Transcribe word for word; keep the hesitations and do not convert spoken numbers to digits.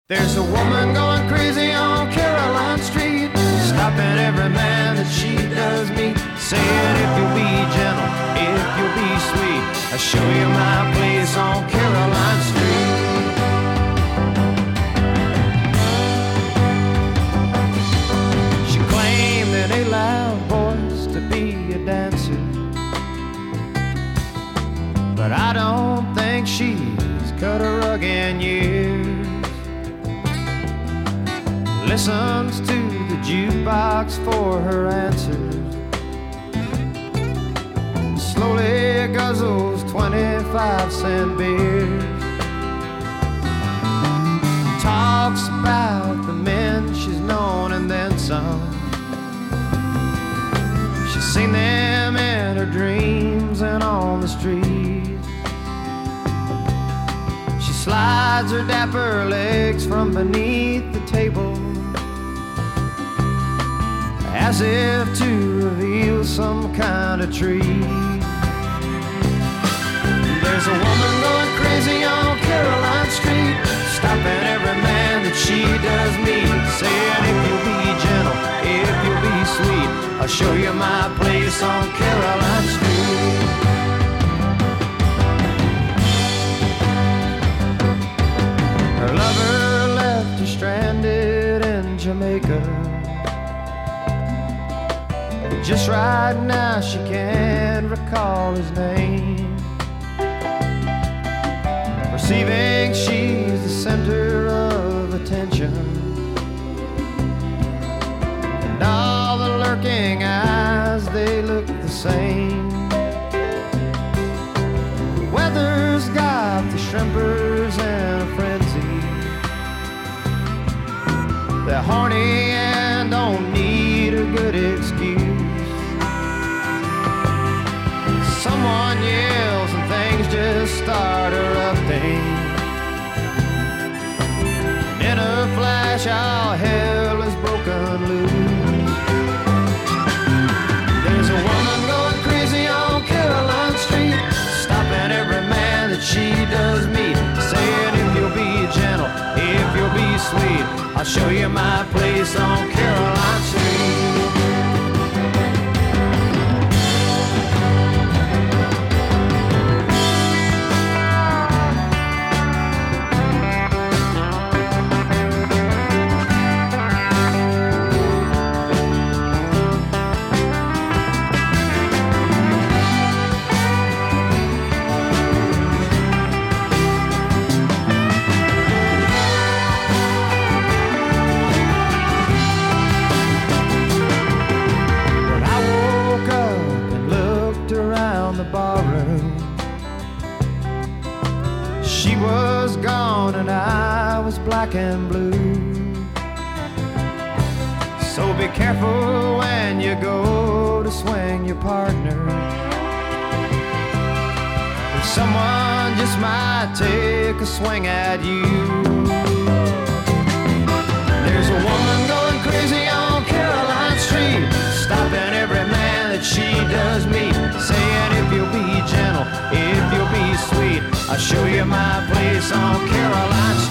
There's a woman going crazy on Caroline Street, stopping every man that she does meet, saying if you'll be gentle, if you'll be sweet, I'll show you my place on Caroline Street. She claimed in a loud voice to be a dancer, but I don't think she's cut a rug in years. Listens to the jukebox for her answers, slowly guzzles twenty-five cent beers, talks about the men she's known and then some. She's seen them in her dreams and on the street. She slides her dapper legs from beneath the table, as if to reveal some kind of treat. There's a woman going crazy on Caroline Street, stopping every man that she does meet, saying if you'll be gentle, if you'll be sweet, I'll show you my place on Caroline Street. Her lover left her stranded in Jamaica. Just right now she can't recall his name, perceiving she's the center of attention, and all the lurking eyes, they look the same. The weather's got the shrimpers in a frenzy. They're horny and don't need a good excuse. Someone yells and things just start erupting. In a flash, all hell is broken loose. There's a woman going crazy on Caroline Street, stopping every man that she does meet, saying if you'll be gentle, if you'll be sweet, I'll show you my place on Caroline Street. Black and blue. So be careful when you go to swing your partner, if someone just might take a swing at you. There's a woman going crazy on Caroline Street, stopping every man that she does meet, saying if you'll be gentle, if you'll be sweet, I'll show you my place on Caroline Street.